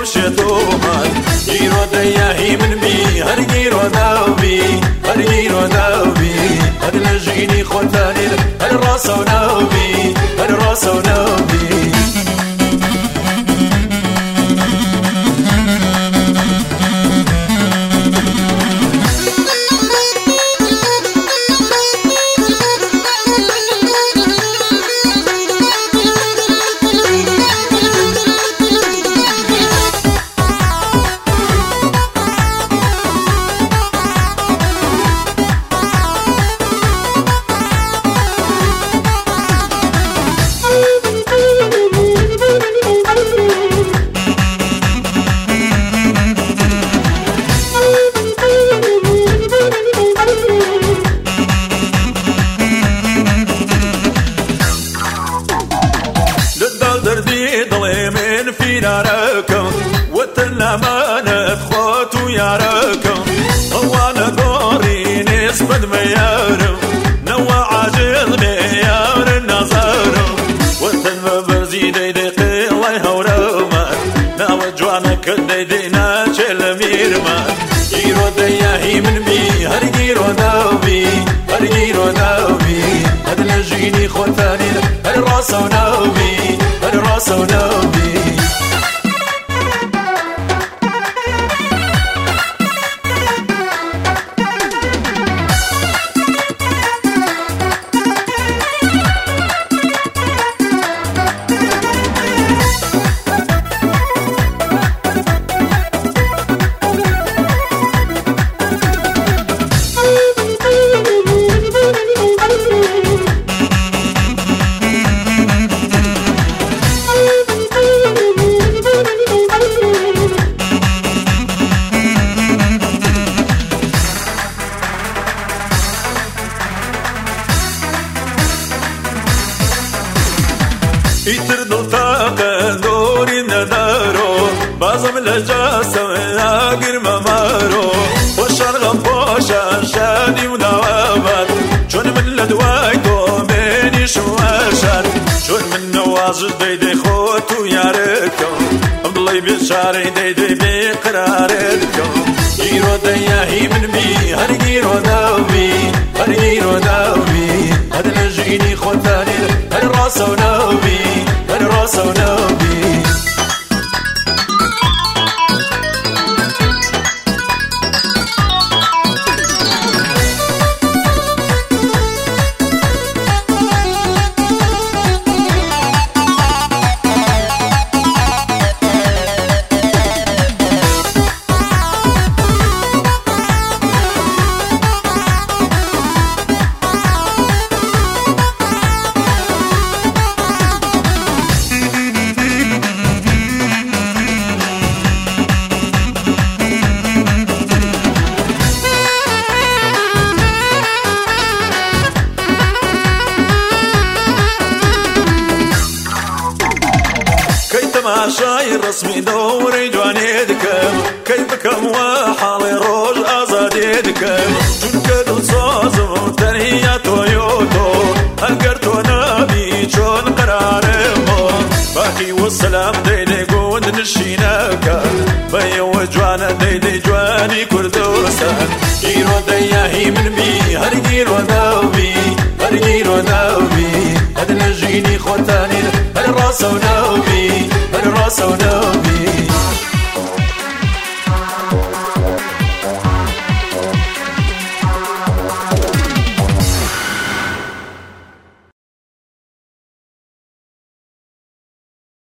شتومان گیرو دیاهی من بی هر گیرو داوی هر گیرو داوی هر لجینی خوتانی هر راسو ناوی هر راسو ناوی فيناركم وتنا ما نخوت وياركم وانا دوري نسبة ميارم نوع عاجل ميار النظر وتنا برزي ديدي الله يهورما ناو جوانك ديدينا شل ميرما جيرو دياهي من بي هر جيرو داوي هر جيرو داوي هاد لجيني خوتاني هر راسو ناوي هر راسو ناوي يتردو طاقة دوري ندارو بازم لجاسة وياقر ممارو وشرغم بوشا شادي ودوابات شون من لدوايتو بيني شواشات شون من نواجد ديدي خوتو ياركم الله بشاري ديدي بقراركم جيرو دياهي من بي هر جيرو داوي هر جيرو داوي هر لجيني خوتاني هر راسو ناوي هر راسو ناوي تماشاي رسمي دوري جواني دكم كيفكم وحالي روج ازادي دكم جنك دلصوز وتنهي تويوتو هنقرتو نبي شون قرارمو باقي والسلام ديدي قود نشيناك بيو جوانا ديدي جواني كردوسان جيرو دياهي من بي هر جيرو داوي هر جيرو داوي هاد نجيني خوتاني هر راسو ناوي هر راسو ناوي